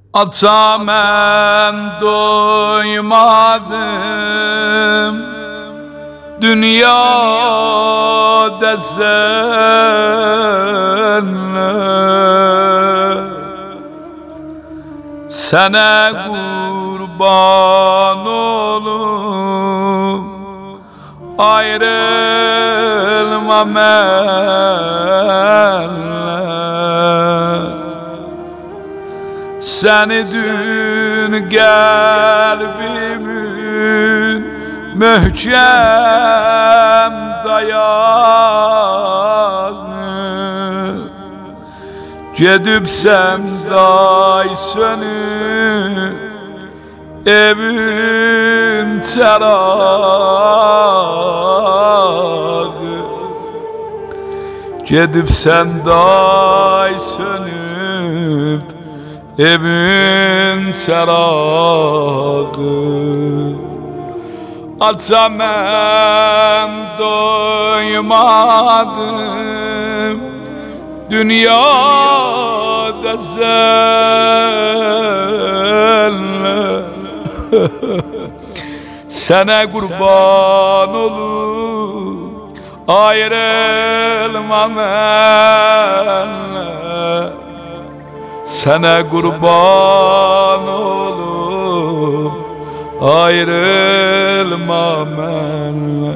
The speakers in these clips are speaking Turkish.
Ata mən doymadım dünyada senle, sana kurban olup ayrılma mənle. Seni dün kalbimin möhkem dayağı, gedibsen day sönüp evin çerağı, gedibsen day sönüp evin çerağı. Ata mən doymadım dünyada senle, sana kurban olup ayrılma mənle. Sana kurban olup ayrılma mənle.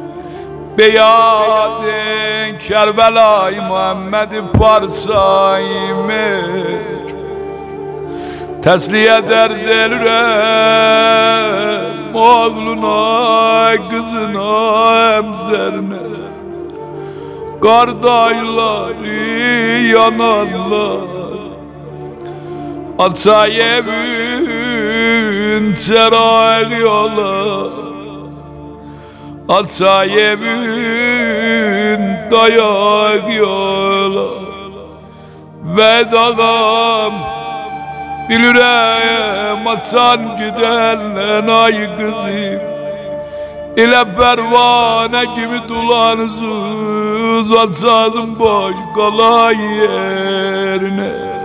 Beyadin Kerbelay Muhammed'i parsaymış, tesliye derz elürem oğluna, kızına, emzerine. Kardayları yanarlar, ata evin çerağı yola, ata evin dayak yola. Vedağım bilirəm atan gidenle ay kızım, ile pervane gibi dolansız atsazım boş kalay yerine.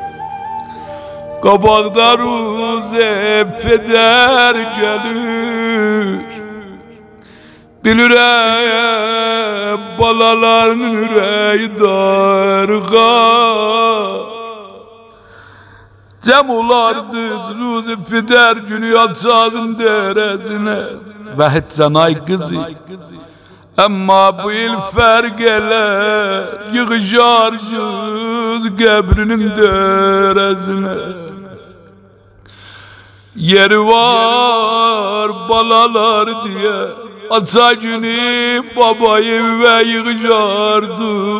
Kabakda ruze peder gelir, bilirəm balaların yüreği darğan. Cem olardı ruze peder günü yatsazın deresine, ve hetcan ay kızı. Ama bu il fergeler yığışarsız gebrinin deresine. Yeri var balalar diye ata günü babayı ve yığışardık.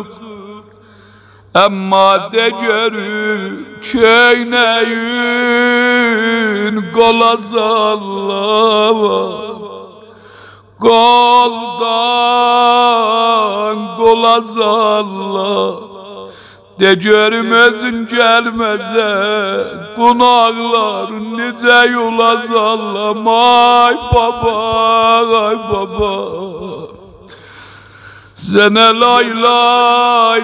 Ama de görüp köyneyin kola sallama, koldan kola salla. De görüm özün gelmeze kunaklar nice yola sallama. Ay baba, ay baba, sene lay lay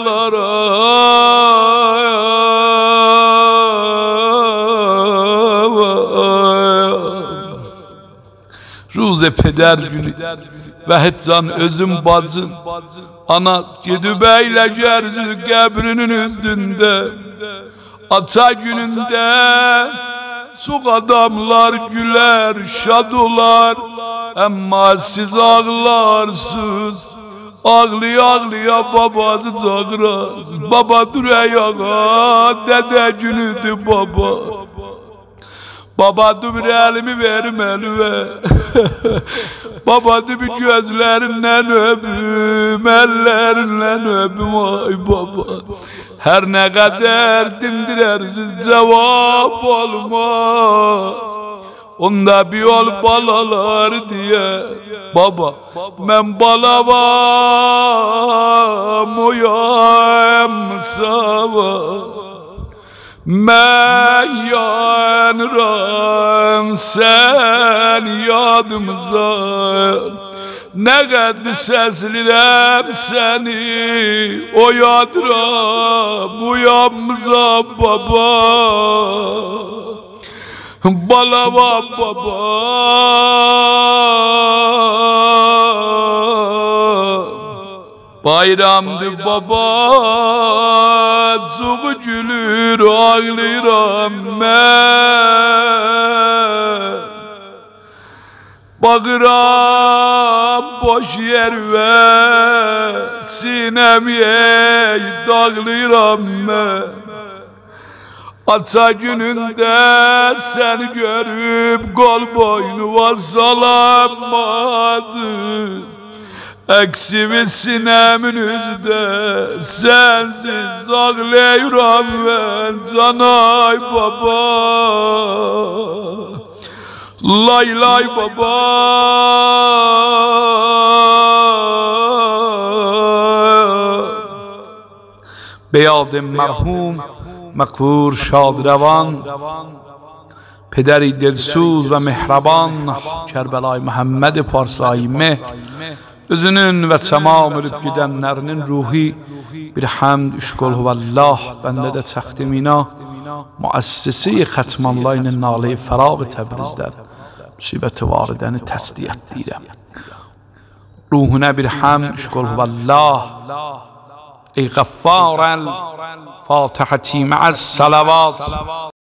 çalaram. Ruze peder günü ve hetcan özüm bacın, ana gidip eyleceğiz gebrinin üstünde. Ata gününde çok adamlar güler, şad olar, ama siz ağlarsınız. Ağlıya ağlıya babası çağırar, baba dur ayağa, dede günüdür baba. Baba dur bir elimi verim elime, baba dur bir gözlerinden öpüm, ellerinden öpüm ay baba. Her ne kadar dindirersiz cevap olmaz, onda bir yol balalar diye. Baba ben balavam uyam sabah, ben yanıram sen yadımıza. Ne kadar seslirim seni o yadıram uyamıza baba. Balavan baba bayramdı baba çok gülür ağlayıram ben Bağıram boş yer ve sinemiye dağlayıram ben Ata gününde seni görüp kol boynu salamadı Eksimi sinemin üzde sensiz ağlayıram ben Canay baba Lay lay baba Beyadım merhum مقبور شادروان پدری دلسوز و مهربان کربلای محمد پارسایی مهر özünün ve tamam ölüp gidenlerinin ruhi bir hamd üşkol huvallah bende de çaxtimina müessisi xatmanlayının nali fəraq Təbrizdən müsibət-i varidəni təsdiq etdirəm ruhuna bir hamd üşkol huvallah ey Gaffar الفاتحة مع الصلوات